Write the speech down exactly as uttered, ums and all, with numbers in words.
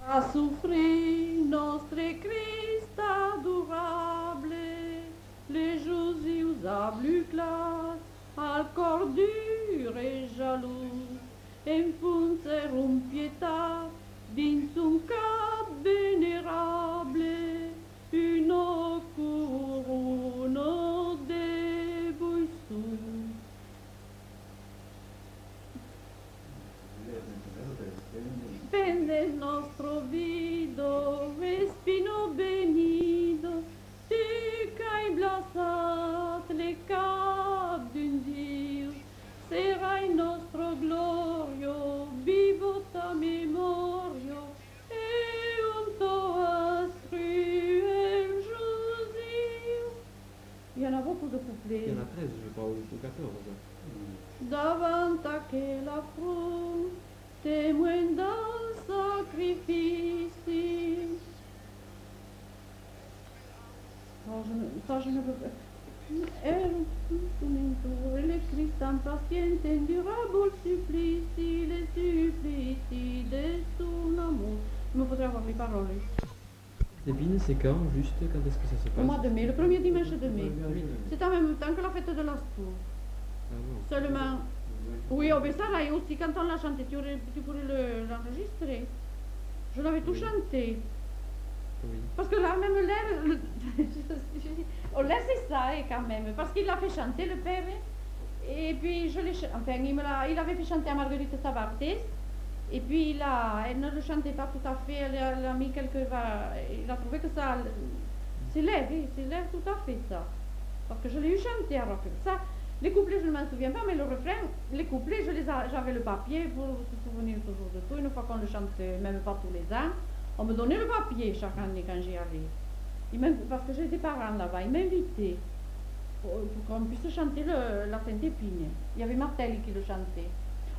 A souffrir nostre Christ adorable, les jours usables classe, al cor dur e jaloux, enfunserum pietà, dins un cap venerable, une corona de buissons. Pende nostro vido, espino benido, tu qu'hai blasat le cap d'un Dieu, serai nostro glorio, vivo ta memorio, e un to astruel Josio. Il y en a beaucoup de couplets. Il y en a treize, je crois, ou quatorze. Davant à quel affront, témoin d'un sacrifice. Oh, je ne, ça, je ne peux pas. El le Christ impatient, endurable supplice, les supplices de son amour. Il me faudrait avoir les paroles. Lépine, c'est quand, juste, quand est-ce que ça se passe? Au mois de mai, le premier dimanche de mai. Ah oui, C'est en même temps que la fête de l'Astour. ah bon. Seulement, oui, oh, ben ça là, et aussi quand on l'a chanté, tu, aurais, tu pourrais le- l'enregistrer. Je l'avais tout Oui. chanté. Oui. Parce que là, même l'air, le- oh, l'air c'est ça, et quand même. Parce qu'il l'a fait chanter, le père. Et puis, je l'ai ch- enfin, il, me l'a- il avait fait chanter à Marguerite Savartes. Et puis, il a, elle ne le chantait pas tout à fait. Elle, a- elle a mis quelques. va- Il a trouvé que ça. C'est l'air, oui, c'est l'air tout à fait ça. Parce que je l'ai eu chanté alors que ça. Les couplets, je ne m'en souviens pas, mais le refrain, les couplets, je les a- j'avais le papier pour se souvenir toujours de tout. Une fois qu'on le chantait, même pas tous les ans, on me donnait le papier chaque année quand j'y allais. Ils m'in- parce que j'ai des parents là-bas, ils m'invitaient pour, pour qu'on puisse chanter le, la Sainte-Épine. Il y avait Martel qui le chantait.